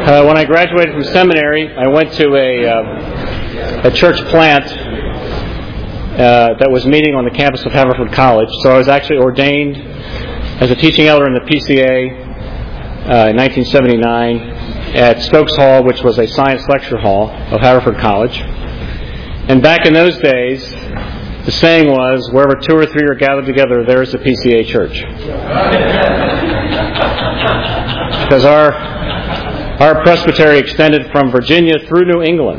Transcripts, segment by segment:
When I graduated from seminary, I went to a church plant that was meeting on the campus of Haverford College. So I was actually ordained as a teaching elder in the PCA in 1979 at Stokes Hall, which was a science lecture hall of Haverford College. And back in those days, the saying was, wherever 2 or 3 are gathered together, there is a PCA church. Because our presbytery extended from Virginia through New England.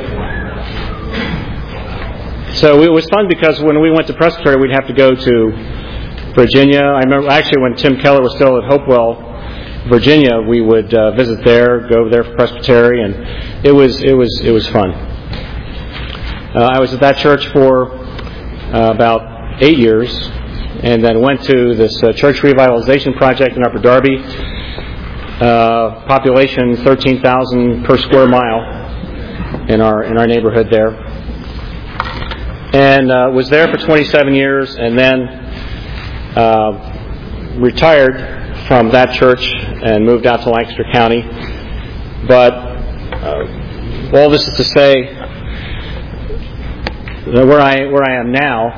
So it was fun because when we went to presbytery, we'd have to go to Virginia. I remember actually when Tim Keller was still at Hopewell, Virginia, we would visit there, go there for presbytery, and it was fun. I was at that church for about 8 years, and then went to this church revitalization project in Upper Darby. Population 13,000 per square mile in our neighborhood there, and was there for 27 years, and then retired from that church and moved out to Lancaster County. But all this is to say that where I am now,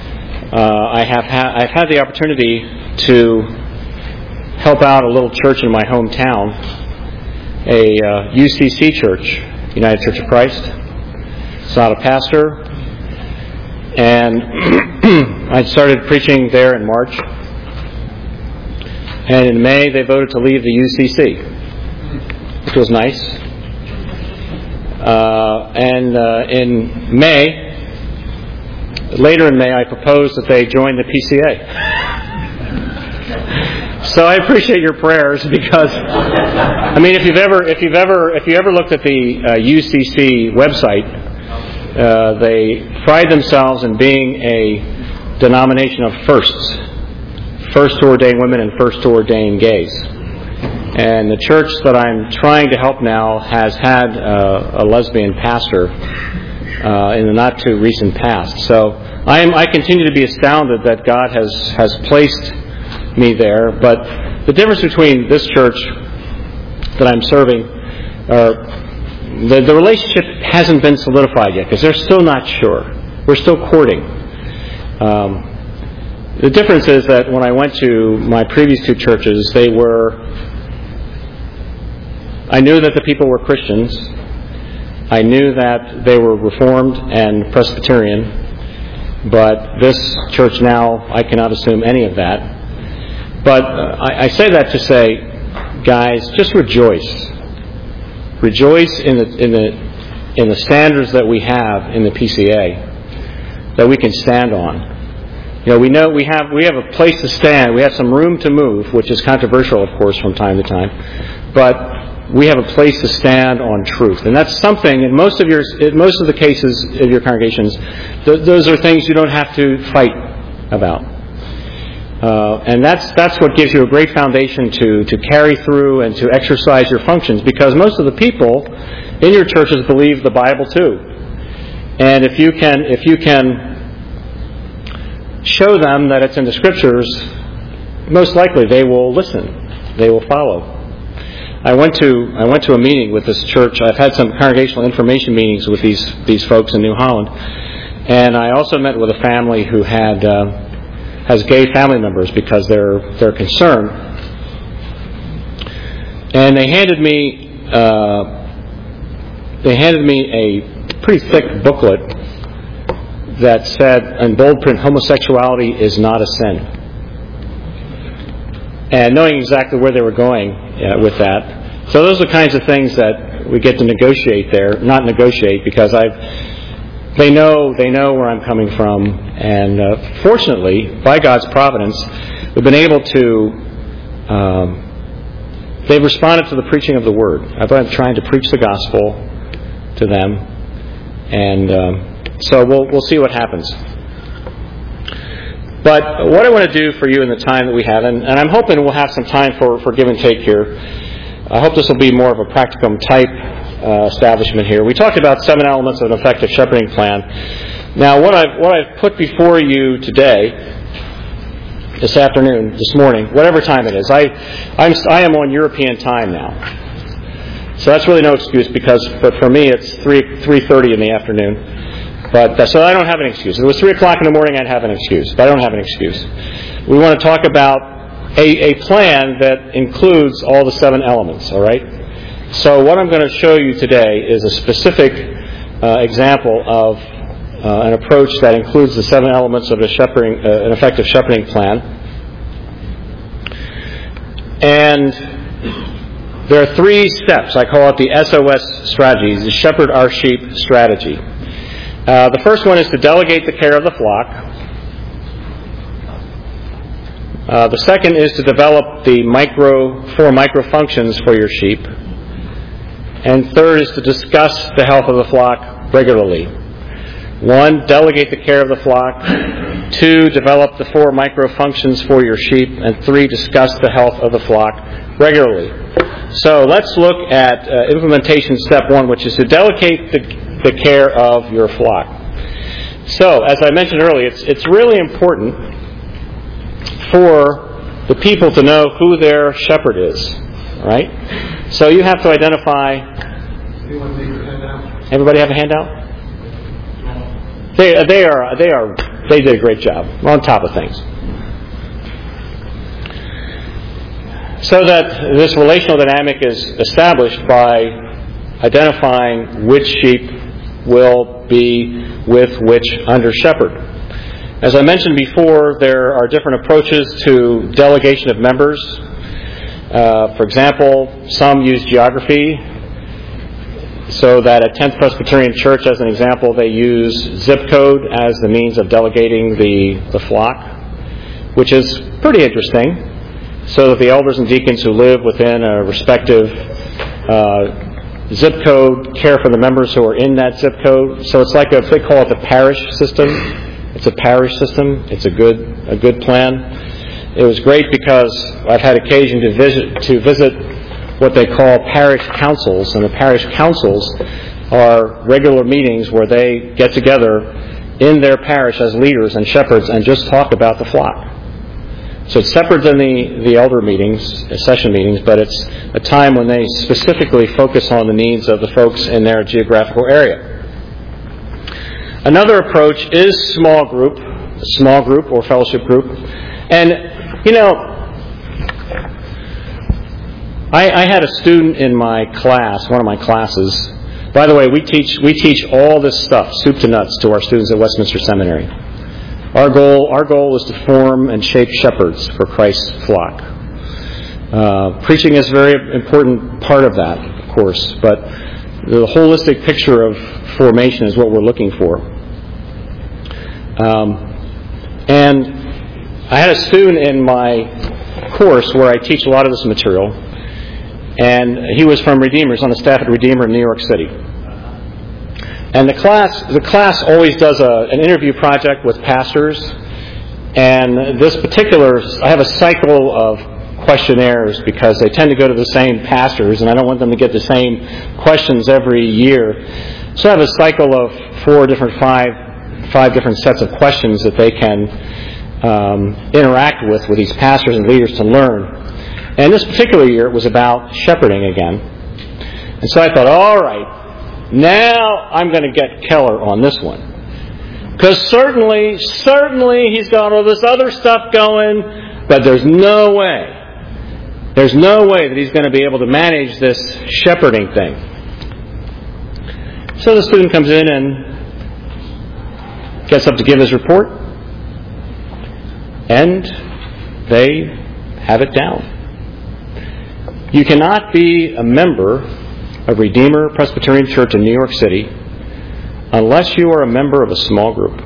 I've had the opportunity to help out a little church in my hometown, a UCC church, United Church of Christ. It's not a pastor, and I started preaching there in March. And in May, they voted to leave the UCC, which was nice. And in May, later in May, I proposed that they join the PCA. So I appreciate your prayers because, I mean, if you ever looked at the UCC website, they pride themselves in being a denomination of firsts. First to ordain women and first to ordain gays. And the church that I'm trying to help now has had a lesbian pastor in the not too recent past. So I continue to be astounded that God has placed me there. But the difference between this church that I'm serving, the relationship hasn't been solidified yet because they're still not sure. We're still courting. The difference is that when I went to my previous 2 churches, I knew that the people were Christians. I knew that they were Reformed and Presbyterian. But this church now, I cannot assume any of that. But I say that to say, guys, just rejoice. Rejoice in the standards that we have in the PCA that we can stand on. You know, we have a place to stand. We have some room to move, which is controversial, of course, from time to time. But we have a place to stand on truth, and that's something. In most of the cases of your congregations, those are things you don't have to fight about, and that's what gives you a great foundation to carry through and to exercise your functions. Because most of the people in your churches believe the Bible too, and if you can show them that it's in the Scriptures, most likely they will listen. They will follow. I went to a meeting with this church. I've had some congregational information meetings with these folks in New Holland, and I also met with a family who has gay family members because they're concerned. And they handed me a pretty thick booklet that said in bold print, homosexuality is not a sin. And knowing exactly where they were going with that. So those are the kinds of things that we get to negotiate there. Not negotiate, because they know where I'm coming from. And fortunately, by God's providence, we've been able to... they've responded to the preaching of the Word. I've been trying to preach the gospel to them. And... so we'll see what happens. But what I want to do for you in the time that we have, and I'm hoping we'll have some time for give and take here. I hope this will be more of a practicum type establishment here. We talked about 7 elements of an effective shepherding plan. Now, what I've put before you today, this afternoon, this morning, whatever time it is, I am on European time now. So that's really no excuse but for me it's 3:30 in the afternoon. But so I don't have an excuse. If it was 3 o'clock in the morning, I'd have an excuse. But I don't have an excuse. We want to talk about a plan that includes all the 7 elements, all right? So what I'm going to show you today is a specific example of an approach that includes the 7 elements of an effective shepherding plan. And there are 3 steps. I call it the SOS strategies, the Shepherd Our Sheep strategy. The first one is to delegate the care of the flock. The second is to develop the 4 micro functions for your sheep. And third is to discuss the health of the flock regularly. 1, delegate the care of the flock. 2, develop the 4 micro functions for your sheep. And 3, discuss the health of the flock regularly. So let's look at implementation step 1, which is to delegate the care of your flock. So, as I mentioned earlier, it's really important for the people to know who their shepherd is, right? So you have to identify. Everybody have a handout? They did a great job. We're on top of things. So that this relational dynamic is established by identifying which sheep will be with which under shepherd. As I mentioned before, there are different approaches to delegation of members. For example, some use geography, so that at 10th Presbyterian Church, as an example, they use zip code as the means of delegating the flock, which is pretty interesting, so that the elders and deacons who live within a respective zip code care for the members who are in that zip code. So it's like they call it the parish system. It's a parish system. It's a good plan. It was great because I've had occasion to visit what they call parish councils, and the parish councils are regular meetings where they get together in their parish as leaders and shepherds and just talk about the flock. So it's separate than the elder meetings, session meetings, but it's a time when they specifically focus on the needs of the folks in their geographical area. Another approach is small group or fellowship group. And, I had a student in my class, one of my classes. By the way, we teach all this stuff, soup to nuts, to our students at Westminster Seminary. Our goal is to form and shape shepherds for Christ's flock. Preaching is a very important part of that, of course, but the holistic picture of formation is what we're looking for. And I had a student in my course where I teach a lot of this material, and he was from Redeemer. He's on the staff at Redeemer in New York City. And the class always does an interview project with pastors. And I have a cycle of questionnaires because they tend to go to the same pastors, and I don't want them to get the same questions every year. So I have a cycle of five different sets of questions that they can interact with these pastors and leaders to learn. And this particular year, it was about shepherding again. And so I thought, all right, now I'm going to get Keller on this one. Because certainly he's got all this other stuff going, but there's no way that he's going to be able to manage this shepherding thing. So the student comes in and gets up to give his report, and they have it down. You cannot be a member of Redeemer Presbyterian Church in New York City unless you are a member of a small group.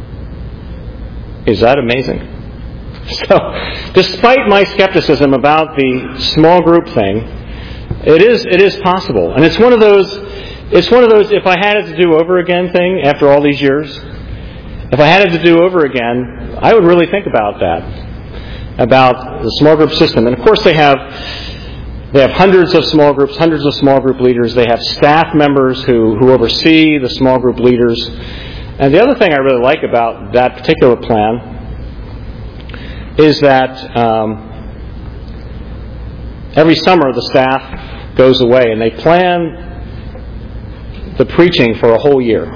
Is that amazing? So, despite my skepticism about the small group thing, it is possible. And it's one of those if I had it to do over again thing after all these years, if I had it to do over again, I would really think about that, about the small group system. And of course they have hundreds of small groups, hundreds of small group leaders. They have staff members who oversee the small group leaders. And the other thing I really like about that particular plan is that every summer the staff goes away, and they plan the preaching for a whole year.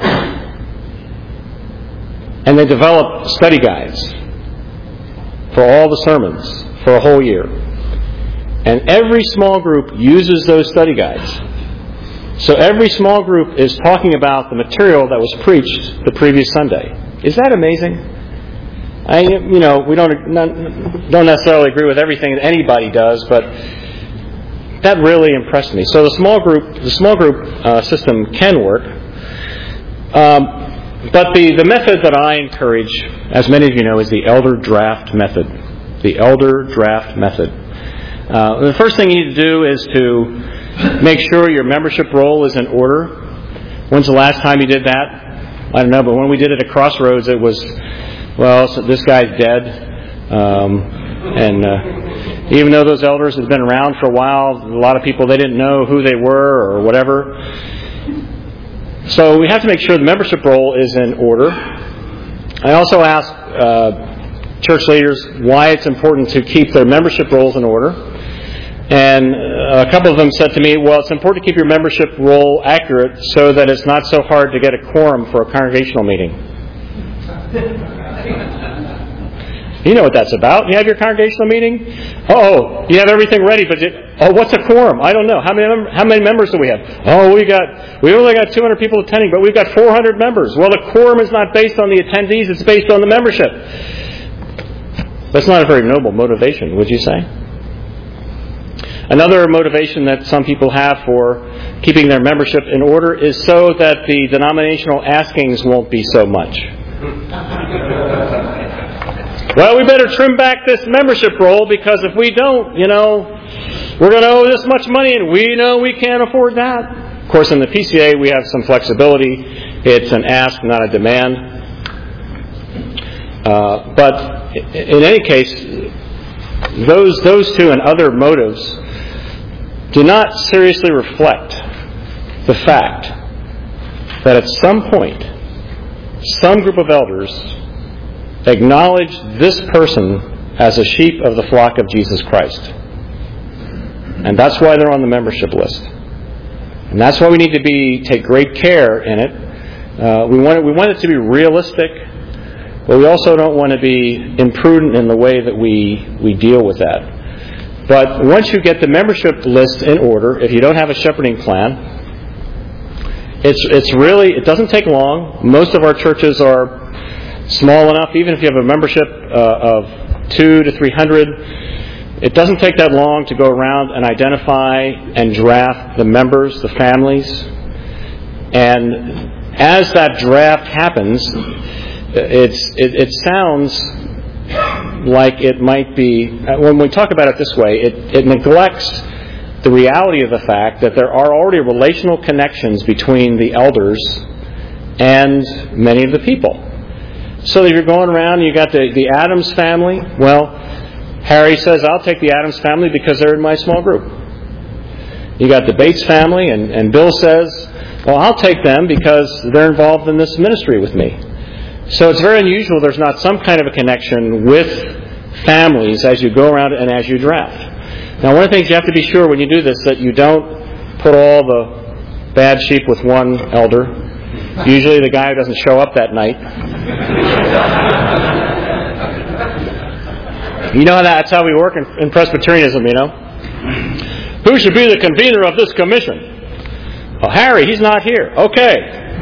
And they develop study guides for all the sermons for a whole year. And every small group uses those study guides. So every small group is talking about the material that was preached the previous Sunday. Is that amazing? We don't necessarily agree with everything that anybody does, but that really impressed me. So the small group system can work. But the method that I encourage, as many of you know, is the elder draft method. The elder draft method. The first thing you need to do is to make sure your membership roll is in order. When's the last time you did that? I don't know, but when we did it at Crossroads, it was, so this guy's dead. And even though those elders had been around for a while, a lot of people, they didn't know who they were or whatever. So we have to make sure the membership roll is in order. I also ask church leaders why it's important to keep their membership rolls in order. And a couple of them said to me, well, it's important to keep your membership roll accurate so that it's not so hard to get a quorum for a congregational meeting. You know what that's about. You have your congregational meeting. You have everything ready, but what's a quorum? I don't know. How many members do we have? We only got 200 people attending, but we've got 400 members. Well, the quorum is not based on the attendees; it's based on the membership. That's not a very noble motivation, would you say? Another motivation that some people have for keeping their membership in order is so that the denominational askings won't be so much. Well, we better trim back this membership roll because if we don't, we're going to owe this much money and we know we can't afford that. Of course, in the PCA, we have some flexibility. It's an ask, not a demand. But in any case, those two and other motives do not seriously reflect the fact that at some point, some group of elders acknowledge this person as a sheep of the flock of Jesus Christ. And that's why they're on the membership list. And that's why we need to take great care in it. We want it to be realistic, but we also don't want to be imprudent in the way that we deal with that. But once you get the membership list in order, if you don't have a shepherding plan, it doesn't take long. Most of our churches are small enough, even if you have a membership of 200 to 300, it doesn't take that long to go around and identify and draft the members, the families. And as that draft happens, it sounds like it might be, when we talk about it this way, it neglects the reality of the fact that there are already relational connections between the elders and many of the people. So that you're going around and you got the Adams family. Well, Harry says, I'll take the Adams family because they're in my small group. You got the Bates family, and Bill says, well, I'll take them because they're involved in this ministry with me. So it's very unusual there's not some kind of a connection with families as you go around and as you draft. Now, one of the things you have to be sure when you do this that you don't put all the bad sheep with one elder. Usually the guy who doesn't show up that night. That's how we work in Presbyterianism, Who should be the convener of this commission? Well, Harry, he's not here. Okay.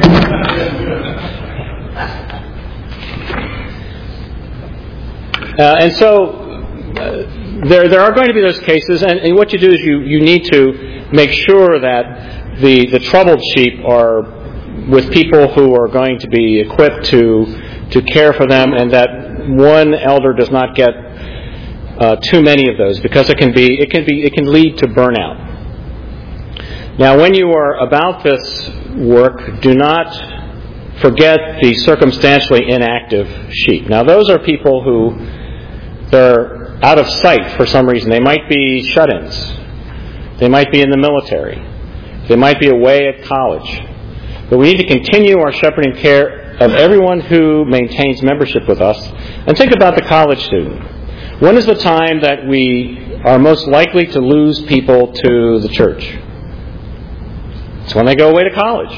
And so there are going to be those cases, and what you do is you need to make sure that the troubled sheep are with people who are going to be equipped to care for them, and that one elder does not get too many of those, because it can lead to burnout. Now, when you are about this work, do not forget the circumstantially inactive sheep. Now, those are people who they're out of sight for some reason. They might be shut-ins. They might be in the military. They might be away at college. But we need to continue our shepherding care of everyone who maintains membership with us. And think about the college student. When is the time that we are most likely to lose people to the church? It's when they go away to college.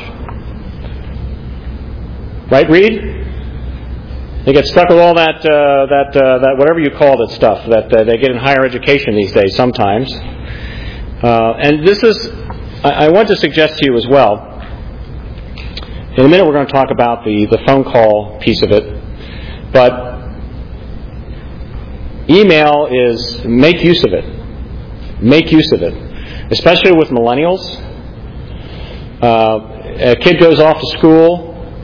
Right, Reed? They get stuck with all that whatever you call that stuff that they get in higher education these days sometimes. And this is, I want to suggest to you as well, in a minute we're going to talk about the phone call piece of it, but email is, make use of it. Make use of it. Especially with millennials. A kid goes off to school,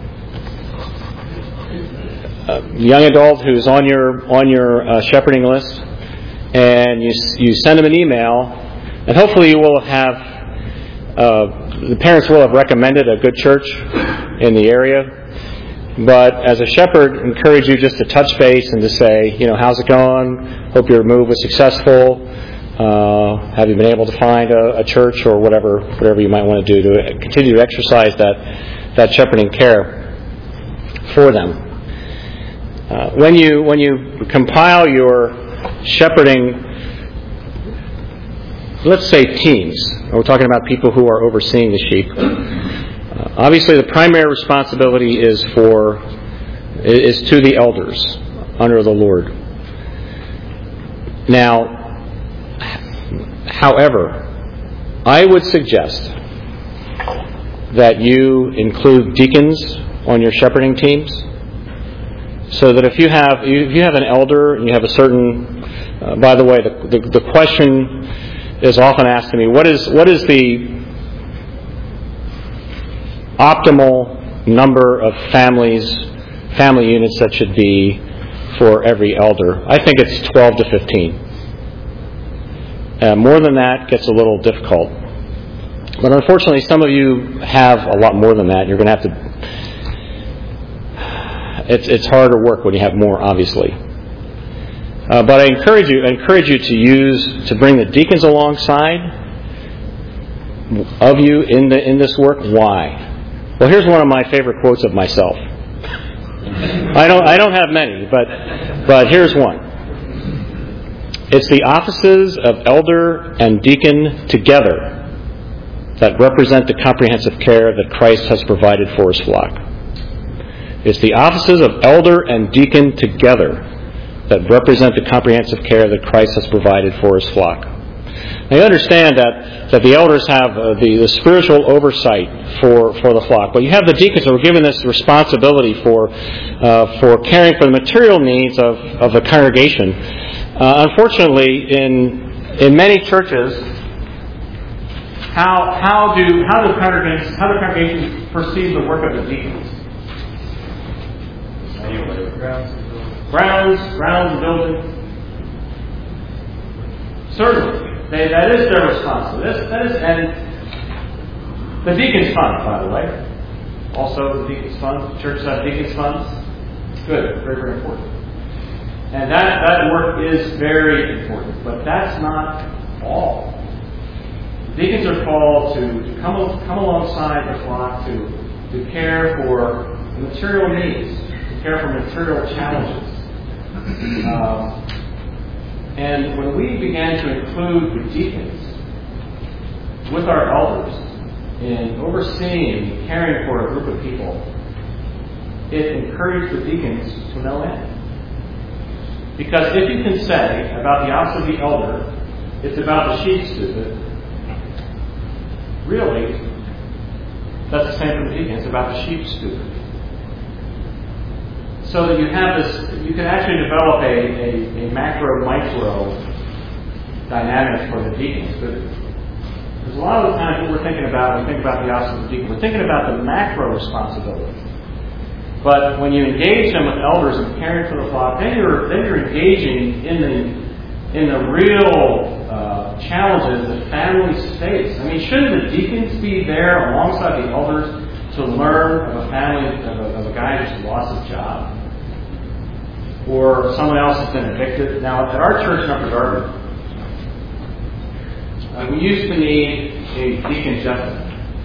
a young adult who's on your shepherding list, and you send them an email, and hopefully you will have the parents will have recommended a good church in the area. But as a shepherd, encourage you just to touch base and to say, how's it going? Hope your move was successful. Have you been able to find a church or whatever you might want to do to continue to exercise that shepherding care for them. When you compile your shepherding, let's say teams, we're talking about people who are overseeing the sheep. Obviously, the primary responsibility is to the elders under the Lord. Now, however, I would suggest that you include deacons on your shepherding teams, so that if you have an elder and you have a certain, by the way, the question is often asked to me, what is the optimal number of family units that should be for every elder? I think it's 12 to 15. More than that gets a little difficult. But unfortunately, some of you have a lot more than that. You're going to have to... It's harder work when you have more, obviously. But I encourage you to bring the deacons alongside of you in this work. Why? Well, here's one of my favorite quotes of myself. I don't have many, but here's one. It's the offices of elder and deacon together that represent the comprehensive care that Christ has provided for His flock. It's the offices of elder and deacon together that represent the comprehensive care that Christ has provided for His flock. Now, you understand that the elders have the spiritual oversight for the flock, but you have the deacons who are given this responsibility for caring for the material needs of the congregation. Unfortunately, in many churches, how do congregations perceive the work of the deacons? Grounds and buildings. Certainly, that is their responsibility. And the deacons' fund, by the way. Also, the deacons' fund. Churches have deacons' funds. Good, very, very important. And that work is very important, but that's not all. Deacons are called to come alongside the flock to care for material needs, to care for material challenges. And when we began to include the deacons with our elders in overseeing and caring for a group of people, it encouraged the deacons to no end. Because if you can say about the office of the elder, it's about the sheep stupid, really, that's the same for the deacon. It's about the sheep stupid. So that you have this, you can actually develop a macro-micro dynamic for the deacons. Because a lot of the times what we're thinking about when we think about the office of the deacon, we're thinking about the macro responsibility. But when you engage them with elders and caring for the flock, then you're engaging in the real challenges that families face. I mean, shouldn't the deacons be there alongside the elders to learn of a family of a guy who's lost his job, or someone else has been evicted? Now, at our church in Upper Darby, we used to need a deacon gentleman.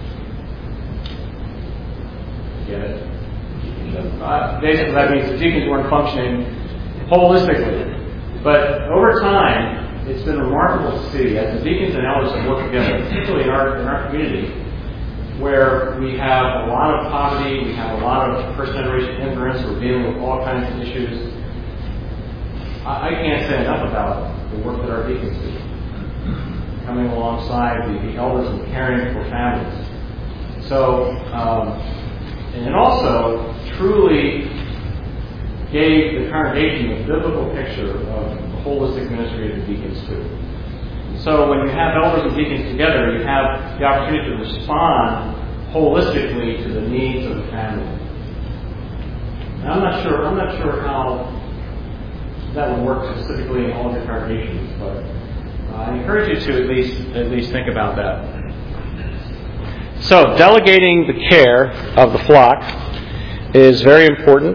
Get it? Basically, that means the deacons weren't functioning holistically. But over time, it's been remarkable to see as the deacons and elders have worked together, particularly in our community, where we have a lot of poverty, we have a lot of first-generation immigrants, we're dealing with all kinds of issues. I can't say enough about the work that our deacons do, coming alongside the elders and caring for families. So, and it also truly gave the congregation a biblical picture of the holistic ministry of the deacons too. So when you have elders and deacons together, you have the opportunity to respond holistically to the needs of the family. And I'm not sure how that would work specifically in all of your congregations, but I encourage you to at least think about that. So delegating the care of the flock is very important,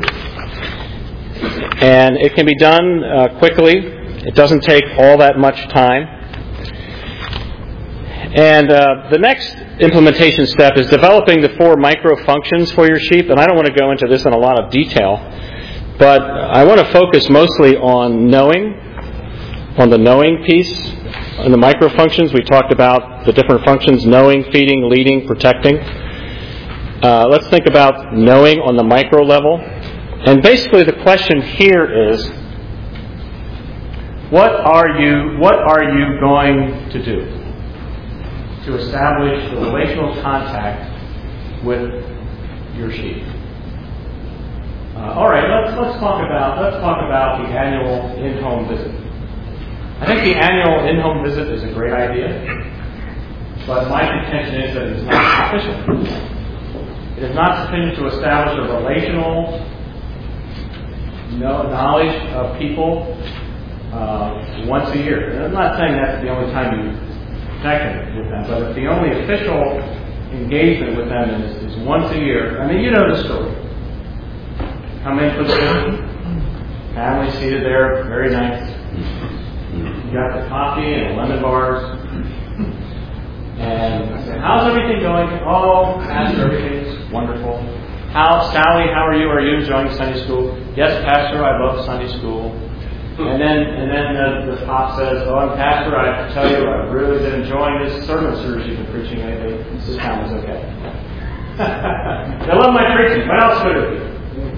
and it can be done quickly. It doesn't take all that much time. And the next implementation step is developing the 4 micro functions for your sheep. And I don't want to go into this in a lot of detail, but I want to focus mostly on the knowing piece. In the micro functions, we talked about the different functions: knowing, feeding, leading, protecting. Let's think about knowing on the micro level. And basically the question here is, what are you going to do to establish the relational contact with your sheep? All right, let's talk about the annual in-home visit. I think the annual in-home visit is a great idea, but my contention is that it is not sufficient. It is not sufficient to establish a relational knowledge of people once a year. And I'm not saying that's the only time you connect with them, but if the only official engagement with them is once a year, I mean, you know the story. Come in for the visit, family seated there, very nice. You got the coffee and lemon bars. And I said, how's everything going? Oh, Pastor, everything's wonderful. Sally, how are you? Are you enjoying Sunday school? Yes, Pastor, I love Sunday school. And then the pop says, oh, and Pastor, I have to tell you, I've really been enjoying this sermon series you've been preaching lately. This time was okay. I love my preaching. What else could it be?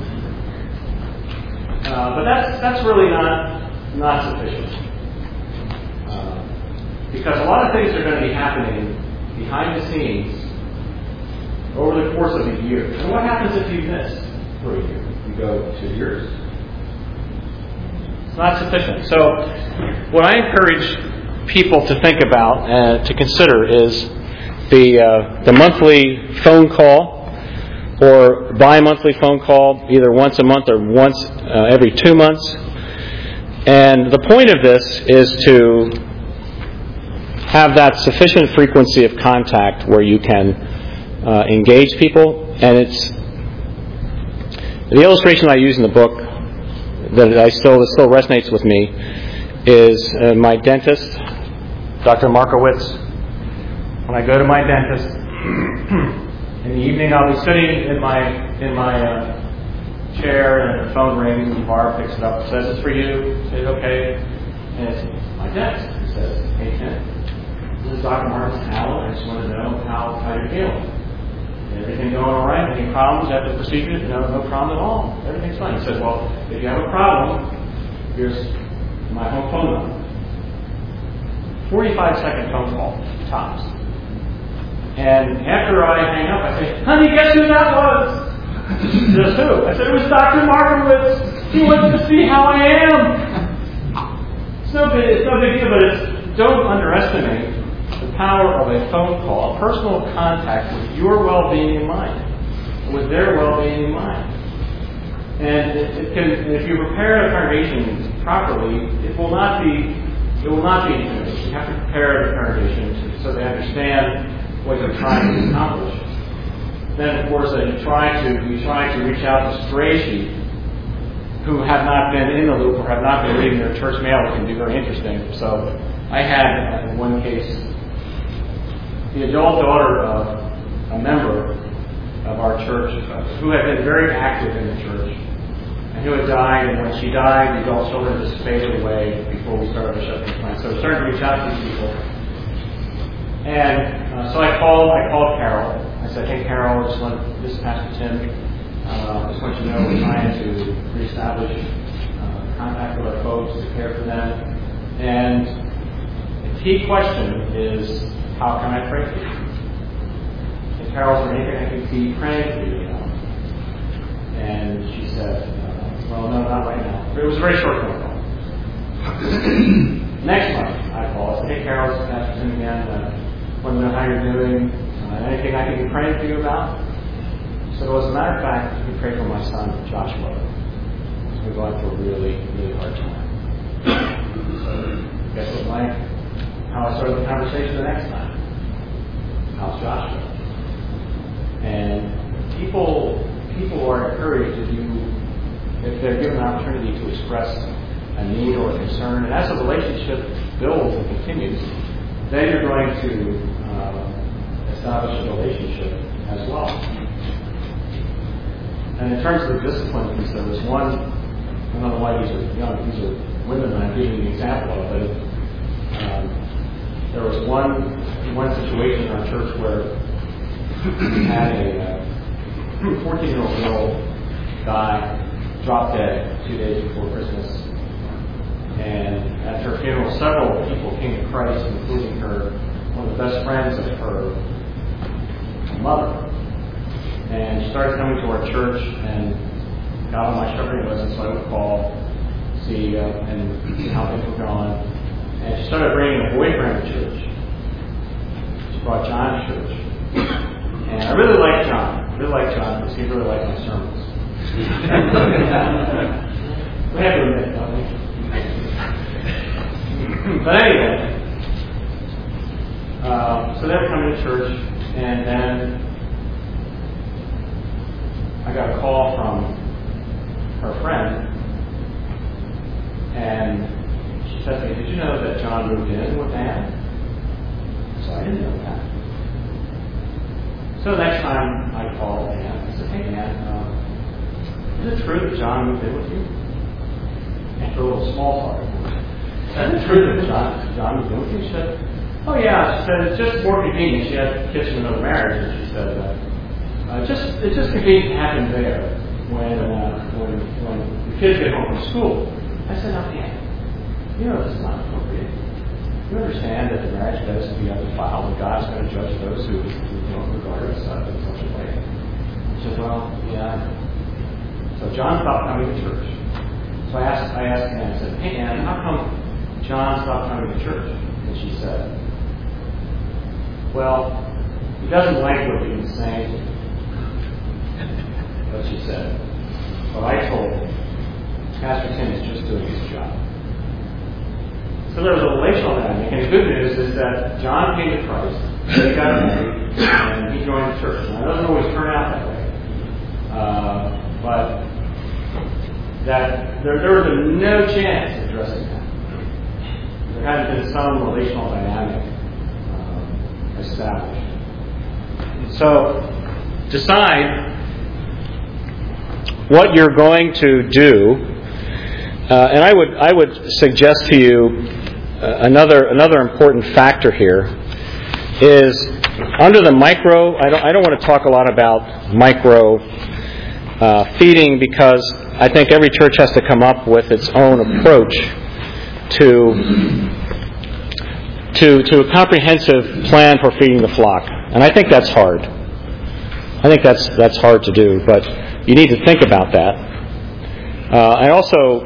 But that's really not sufficient. Because a lot of things are going to be happening behind the scenes over the course of a year. And what happens if you miss for a year? You go 2 years. It's not sufficient. So what I encourage people to think about, to consider, is the monthly phone call or bi-monthly phone call, either once a month or once every 2 months. And the point of this is to have that sufficient frequency of contact where you can engage people. And it's the illustration I use in the book that still resonates with me is my dentist, Dr. Markowitz. When I go to my dentist in the evening, I'll be sitting in my chair, and the phone rings, and Barb picks it up and says, "It's for you." I say, "Okay." And it's my dentist. He says, "Hey, Tim, this is Dr. Martin Allen. I just want to know how you're feeling. Everything going all right? Any problems after the procedure?" No problem at all. Everything's fine. He says, "Well, if you have a problem, here's my home phone number." 45-second phone call, tops. And after I hang up, I say, "Honey, guess who that was?" "Just who?" I said, "It was Dr. Markowitz. He wants to see how I am." It's no big deal, but don't underestimate the power of a phone call, a personal contact with your well-being in mind, with their well-being in mind. And if you prepare a congregation properly, it will not be intimidating. You have to prepare the congregation so they understand what you're trying to accomplish. Then, of course, you try to reach out to stray sheep who have not been in the loop or have not been reading their church mail. It can be very interesting. So I had, in one case, the adult daughter of a member of our church who had been very active in the church and who had died. And when she died, the adult children just faded away before we started the shepherd's plan. So we started to reach out to these people. And so I called Carol. I said, just want this Pastor Tim. I just want you to know we're trying to reestablish contact with our folks to care for them. And the key question is, how can I pray for you? And Carol, is there anything I can be praying for you about? And she said, well, no, not right now. But it was a very short phone call. Next month, I call. I said, hey, Carol, it's Pastor Tim again. Want to know how you're doing? Anything I can be praying for you about? So, as a matter of fact, you can pray for my son, Joshua. We're going through a really, really hard time. So, guess what how I started the conversation the next time? How's Joshua? And people are encouraged if they're given an opportunity to express a need or a concern. And as the relationship builds and continues, then you're going to establish a relationship as well. And in terms of the discipline piece, there was one, I don't know why these are young, these are women that I'm giving the example of, but there was one situation in our church where we had a 14-year-old girl die, drop dead 2 days before Christmas. And at her funeral, several people came to Christ, including one of the best friends of her mother. And she started coming to our church and got on my shepherding list, so I would call, see and how things were going. And she started bringing a boyfriend to church. She brought John to church. And I really liked John. Because he really liked my sermons. We have to admit, don't we? But anyway, so they were coming to church, and then I got a call from her friend, and she said to me, did you know that John moved in with Ann? So I didn't know that. So the next time I called Ann, I said, hey Ann, is it true that John moved in with you? After a little small talk. Is it true that John moved in with you? She said, oh yeah. She said, it's just more convenient. She had kids from another marriage, and she said, it's just convenient to happen there when the kids get home from school. I said, now Ann, you know this is not appropriate. You understand that the marriage bed is to be undefiled, and God's going to judge those who don't regard us in such a way. She said, well, yeah. So John stopped coming to church. So I asked Ann, I said, hey Ann, how come John stopped coming to church? And she said, well, he doesn't like what we've been saying. But she said, well, I told him, Pastor Tim is just doing his job. So there was a relational dynamic, and the good news is that John came to Christ, they got married, and he joined the church. Now, it doesn't always turn out that way. But that there was no chance of addressing that. There hadn't been some relational dynamic established. So decide what you're going to do, and I would suggest to you another important factor here is under the micro. I don't want to talk a lot about micro feeding because I think every church has to come up with its own approach to a comprehensive plan for feeding the flock, and I think that's hard. I think that's hard to do, but you need to think about that. I also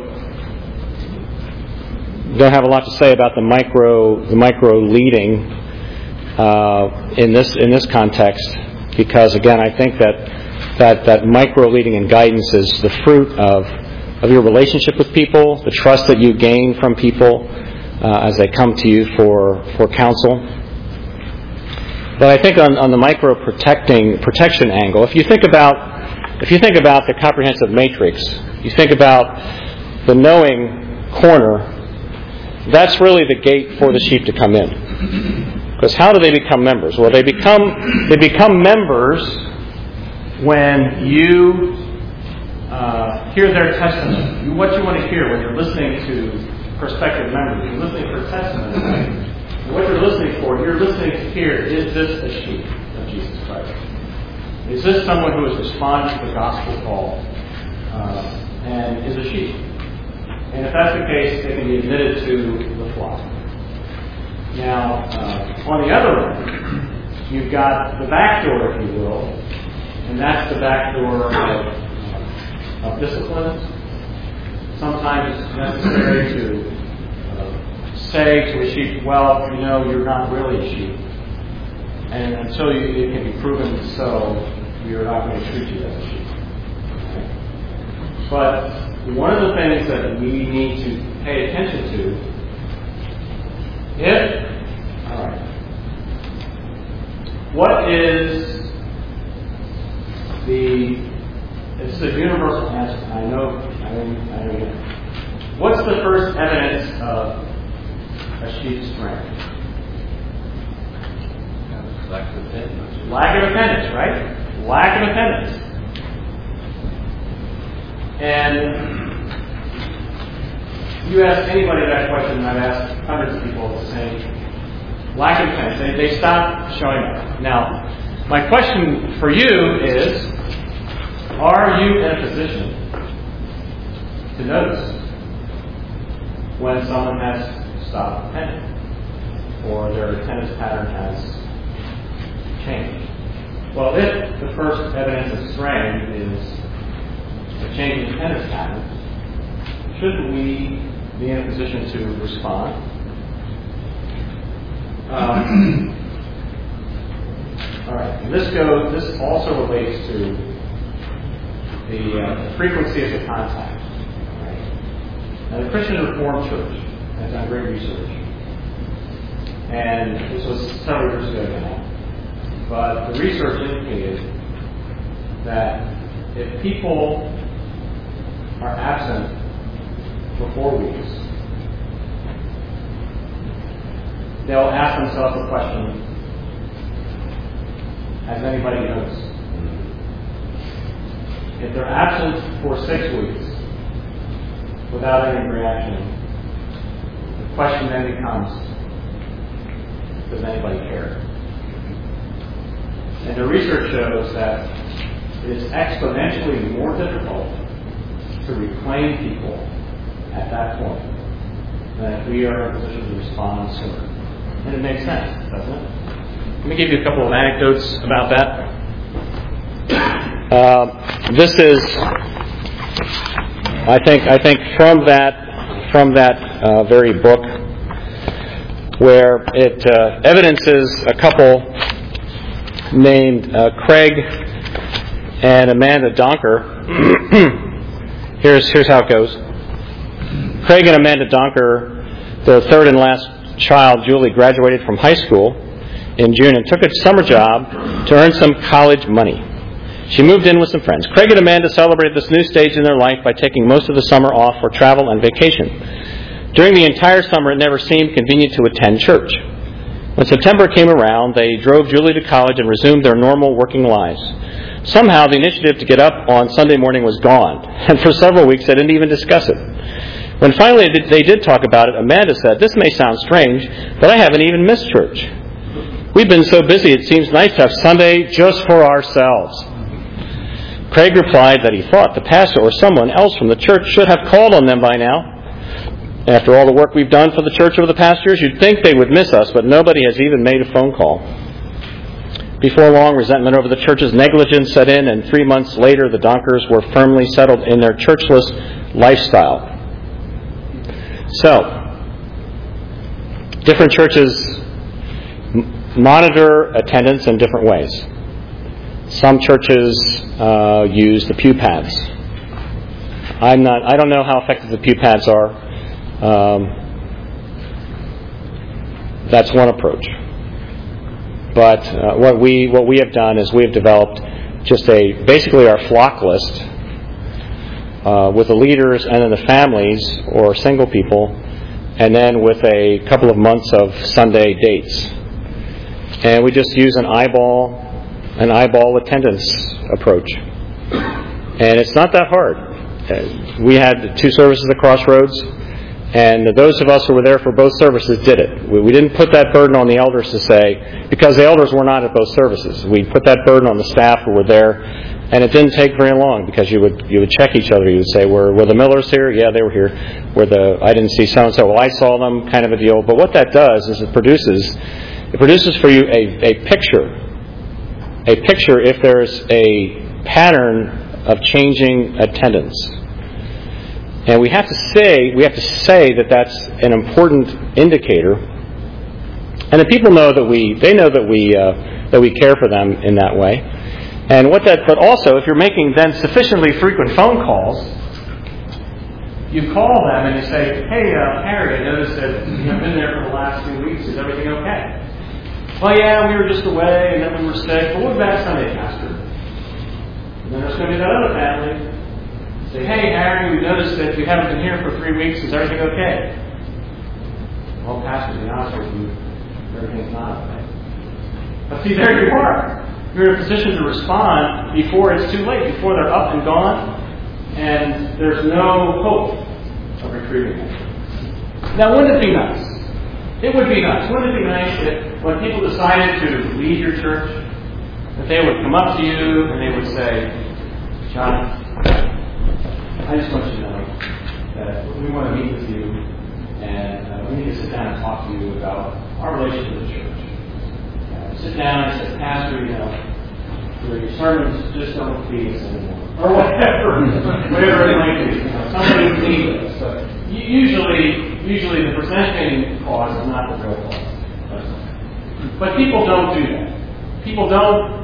don't have a lot to say about the micro leading in this context, because again, I think that micro leading and guidance is the fruit of your relationship with people, the trust that you gain from people as they come to you for counsel. But I think on the micro protection angle, if you think about the comprehensive matrix, you think about the knowing corner, that's really the gate for the sheep to come in. Because how do they become members? Well, they become members when you hear their testimony. What you want to hear when you're listening to prospective members, you're listening for testimony. Right? What you're listening for, you're listening to hear, is this a sheep of Jesus Christ? Is this someone who has responded to the gospel call and is a sheep? And if that's the case, they can be admitted to the flock. Now, on the other end, you've got the back door, if you will, and that's the back door of discipline. Sometimes it's necessary to say to a sheep, well, you know, you're not really a sheep. And until it can be proven so, we are not going to treat you as a sheep. Okay? But one of the things that we need to pay attention to, what is this is a universal answer. I know. What's the first evidence of a sheep's strength? Lack of attendance. Lack of attendance, right? Lack of attendance. And you ask anybody that question, and I've asked hundreds of people the same. Lack of attendance. They stop showing up. Now, my question for you is, are you in a position to notice when someone has stopped attending or their attendance pattern has changed? Well, if the first evidence of straying is a change in attendance pattern, shouldn't we be in a position to respond? All right. And this also relates to the frequency of the contact. Right? Now, the Christian Reformed Church has done great research, and this was several years ago now. But the research indicated that if people are absent for 4 weeks, they'll ask themselves the question, has anybody noticed? If they're absent for 6 weeks without any reaction, the question then becomes, does anybody care? And the research shows that it is exponentially more difficult to reclaim people at that point than if we are in a position to respond sooner. And it makes sense, doesn't it? Let me give you a couple of anecdotes about that. This is, I think, from that very book, where it evidences a couple named Craig and Amanda Donker. Here's how it goes. Craig and Amanda Donker, their third and last child, Julie, graduated from high school in June and took a summer job to earn some college money. She moved in with some friends. Craig and Amanda celebrated this new stage in their life by taking most of the summer off for travel and vacation. During the entire summer, it never seemed convenient to attend church. When September came around, they drove Julie to college and resumed their normal working lives. Somehow, the initiative to get up on Sunday morning was gone, and for several weeks they didn't even discuss it. When finally they did talk about it, Amanda said, "This may sound strange, but I haven't even missed church. We've been so busy, it seems nice to have Sunday just for ourselves." Craig replied that he thought the pastor or someone else from the church should have called on them by now. After all the work we've done for the church over the past years, you'd think they would miss us, but nobody has even made a phone call. Before long, resentment over the church's negligence set in, and 3 months later, the Donkers were firmly settled in their churchless lifestyle. So, different churches monitor attendance in different ways. Some churches use the pew pads. I don't know how effective the pew pads are. That's one approach. But what we have done is we have developed just basically our flock list with the leaders and then the families or single people, and then with a couple of months of Sunday dates. And we just use an eyeball attendance approach. And it's not that hard. We had 2 services at Crossroads, And those of us who were there for both services did it. We didn't put that burden on the elders to say, because the elders were not at both services. We put that burden on the staff who were there, and it didn't take very long because you would check each other. You would say, were the Millers here? Yeah, they were here. I didn't see so and so. Well, I saw them, kind of a deal. But what that does is it produces for you a picture if there's a pattern of changing attendance. And we have to say that that's an important indicator, and the people know that we care for them in that way. And but also, if you're making then sufficiently frequent phone calls, you call them and you say, "Hey, Harry, I noticed that you've been there for the last 2 weeks. Is everything okay?" "Well, yeah, we were just away, and then we were sick. But what about Sunday, Pastor?" And then there's going to be that other family. Say, "Hey, Harry, we noticed that you haven't been here for 3 weeks. Is everything okay?" "Well, Pastor, to be honest with you, everything's not okay." But see, there you are. You're in a position to respond before it's too late, before they're up and gone, and there's no hope of retrieving them. Now, wouldn't it be nice? It would be nice. Wouldn't it be nice that when people decided to leave your church, that they would come up to you and they would say, "John, I just want you to know that we want to meet with you, and we need to sit down and talk to you about our relationship with the church." Sit down and say, "Pastor, your sermons just don't feed us anymore," or whatever it might be. Somebody would need us. But usually the presenting cause is not the real cause. But people don't do that. People don't.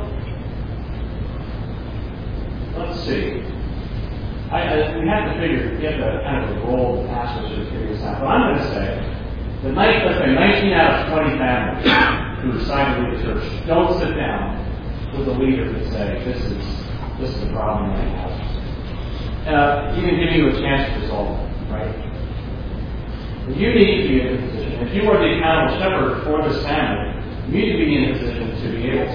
Let's see. We have to kind of roll the pastors to figure this out. But I'm going to say that 19 out of 20 families who decide to leave the church don't sit down with a leader and say, this is the problem that I have. Even giving you a chance to resolve it, right? You need to be in a position, if you are the accountable shepherd for this family, you need to be in a position to be able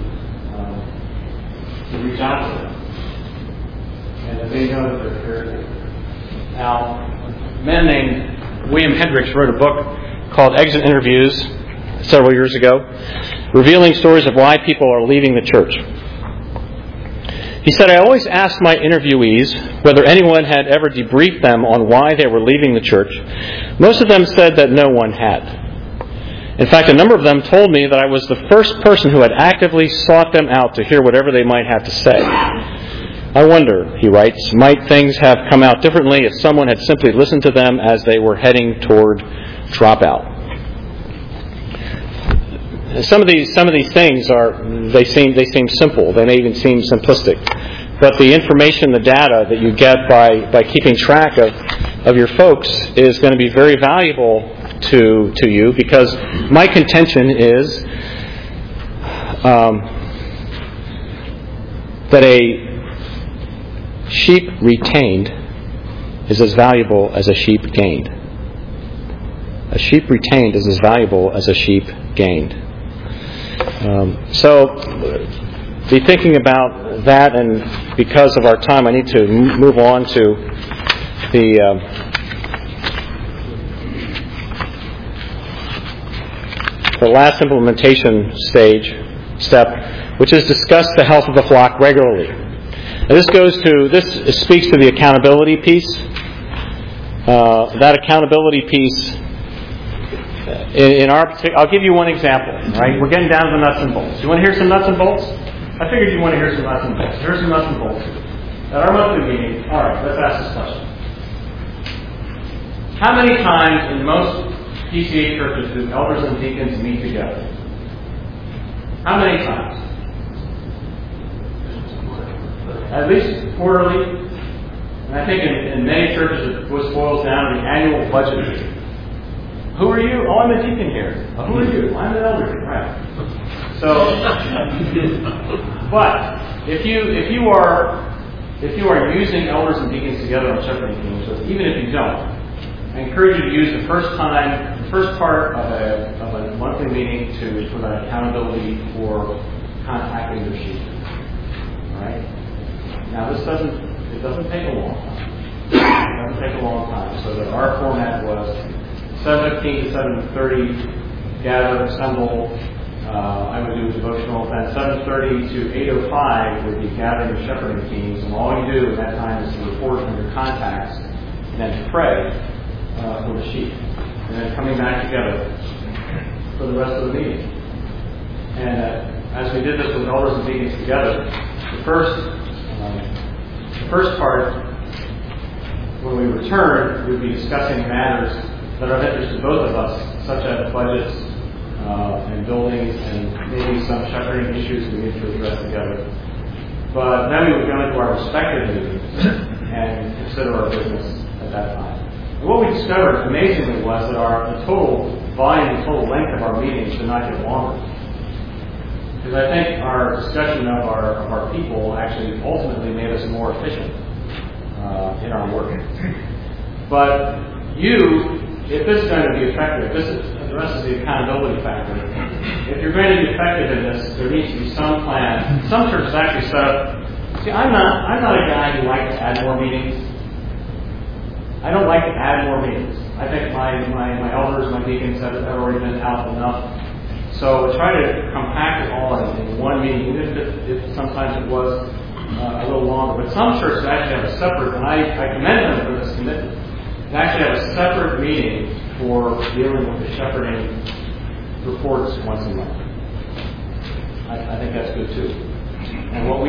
to reach out to them. And that they know that they're cared for. Now, a man named William Hendricks wrote a book called Exit Interviews several years ago, revealing stories of why people are leaving the church. He said, "I always asked my interviewees whether anyone had ever debriefed them on why they were leaving the church. Most of them said that no one had. In fact, a number of them told me that I was the first person who had actively sought them out to hear whatever they might have to say. I wonder," he writes, "might things have come out differently if someone had simply listened to them as they were heading toward dropout?" Some of these things they seem simple. They may even seem simplistic. But the information, the data that you get by keeping track of your folks is going to be very valuable to you, because my contention is that a sheep retained is as valuable as a sheep gained. A sheep retained is as valuable as a sheep gained. So be thinking about that, and because of our time, I need to move on to the last implementation step, which is discuss the health of the flock regularly. And this speaks to the accountability piece. That accountability piece, I'll give you one example. Right, we're getting down to the nuts and bolts. You want to hear some nuts and bolts? I figured you want to hear some nuts and bolts. Here's some nuts and bolts. At our monthly meeting, all right, let's ask this question: how many times in most PCA churches do elders and deacons meet together? How many times? At least quarterly. And I think in many churches it boils down to the annual budget meeting. Who are you? Oh, I'm a deacon here. Oh, who are you? I'm an elder here. Right. So, but if you are using elders and deacons together on shepherding teams, so even if you don't, I encourage you to use the first part of a monthly meeting to provide accountability for contacting your sheep. All right. Now, it doesn't take a long time. don't take a long time. So that our format was 7:15 to 7:30, gather, assemble. I would do a devotional. Then 7:30 to 8:05 would be gathering the shepherding teams, and all you do at that time is to report on your contacts, and then to pray for the sheep, and then coming back together for the rest of the meeting. And as we did this with elders and deacons together, the first part, when we returned, we'd be discussing matters that are of interest to both of us, such as budgets and buildings and maybe some shepherding issues we need to address together. But then we would go into our respective meetings and consider our business at that time. And what we discovered, amazingly, was that the total volume, the total length of our meetings did not get longer. Because I think our discussion of our people actually ultimately made us more efficient in our work. But if this is going to be effective, this addresses the accountability factor. If you're going to be effective in this, there needs to be some plan. Some churches actually set up. See, I'm not a guy who likes to add more meetings. I don't like to add more meetings. I think my elders, my deacons have already been out enough. So try to compact it all in one meeting, even if sometimes it was a little longer. But some churches actually have a separate, and I commend them for this commitment. They actually have a separate meeting for dealing with the shepherding reports once a month. I think that's good too. And what we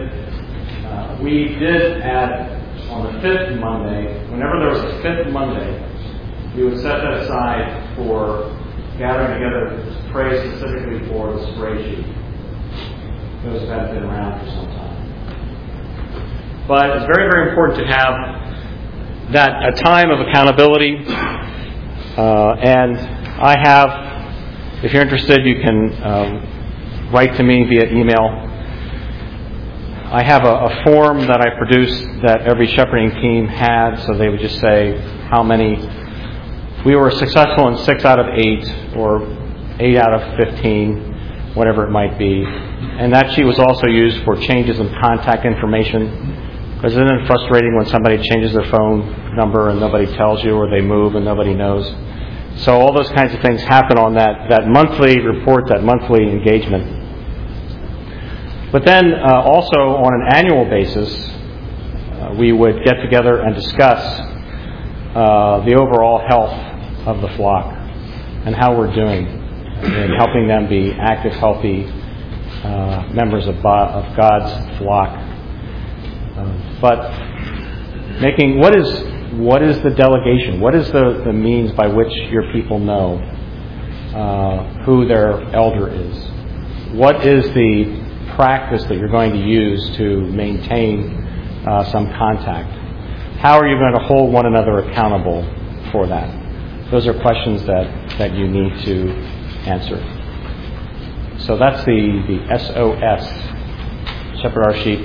did add on the fifth Monday, whenever there was a fifth Monday, we would set that aside for gathering together to pray specifically for the stray sheep. Those have been around for some time. But it's very, very important to have a time of accountability. And I have, if you're interested, you can write to me via email. I have a form that I produced that every shepherding team had, so they would just say how many. We were successful in 6 out of 8, or 8 out of 15, whatever it might be. And that sheet was also used for changes in contact information. Because isn't it frustrating when somebody changes their phone number and nobody tells you, or they move and nobody knows? So all those kinds of things happen on that monthly report, that monthly engagement. But then also on an annual basis, we would get together and discuss the overall health of the flock and how we're doing in helping them be active, healthy members of God's flock. But making what is the delegation? What is the means by which your people know who their elder is? What is the practice that you're going to use to maintain some contact? How are you going to hold one another accountable for that? Those are questions that you need to answer. So that's the SOS, Shepherd Our Sheep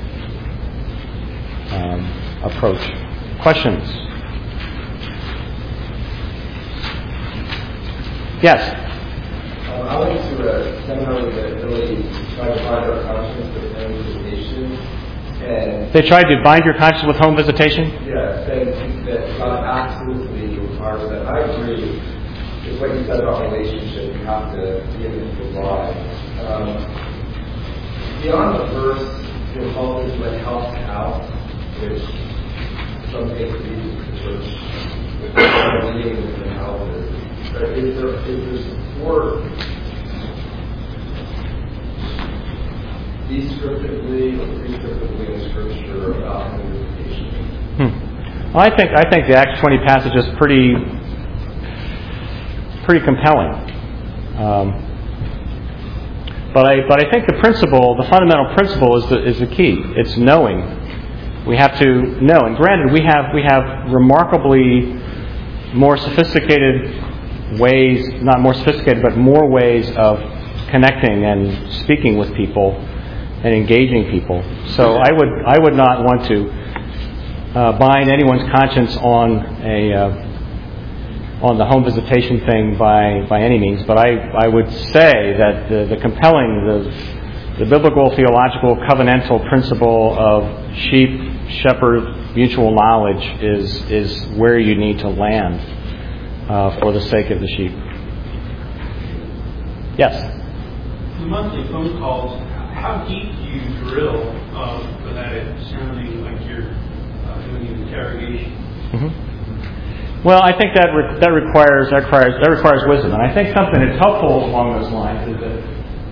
approach. Questions? Yes? I went to a seminar with the ability to try to find our conscience with home visitation. And they tried to bind your conscience with home visitation? Yeah, saying that God absolutely requires that. I agree with what you said about relationship. You have to be in it for life. Beyond the verse, your help is what helps out, which some cases the church with reading with the elders. But is there support descriptively or prescriptively in Scripture about communication? Well, I think the Acts 20 passage is pretty compelling. But I think the fundamental principle is the key. It's knowing. We have to know. And granted, we have remarkably more sophisticated ways, not more sophisticated, but more ways of connecting and speaking with people and engaging people. So I would not want to bind anyone's conscience on the home visitation thing by any means. But I would say that the compelling, the biblical, theological, covenantal principle of sheep, shepherd, mutual knowledge is where you need to land for the sake of the sheep. Yes? The monthly phone calls, how deep do you drill for that it's sounding like you're doing an interrogation? Mm-hmm. Well, I think that requires wisdom, and I think something that's helpful along those lines is that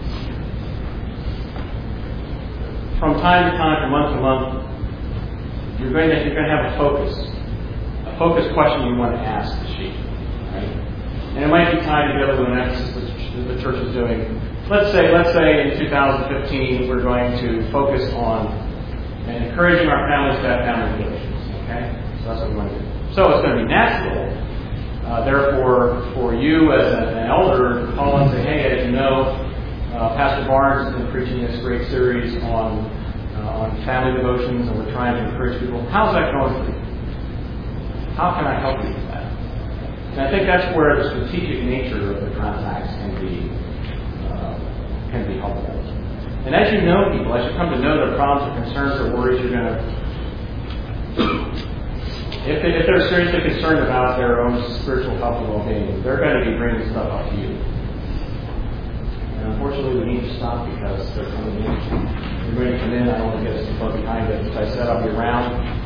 from time to time, from month to month, you're going to have a focus question you want to ask the sheep, right? And it might be tied together with an emphasis that the church is doing. Let's say in 2015 we're going to focus on encouraging our families to have family relations. Okay, so that's what we want to do. So it's going to be natural, therefore, for you as an elder to call and say, "Hey, as you know, Pastor Barnes has been preaching this great series on family devotions, and we're trying to encourage people. How's that going for you? How can I help you with that?" And I think that's where the strategic nature of the contacts can be helpful. And as you know people, as you come to know their problems or concerns or worries, you're going to, if they're seriously concerned about their own spiritual health and well-being, they're going to be bringing stuff up to you. And unfortunately, we need to stop because they're coming in. You're going to come in. I don't want to get us too far behind it. As I said, I'll be around.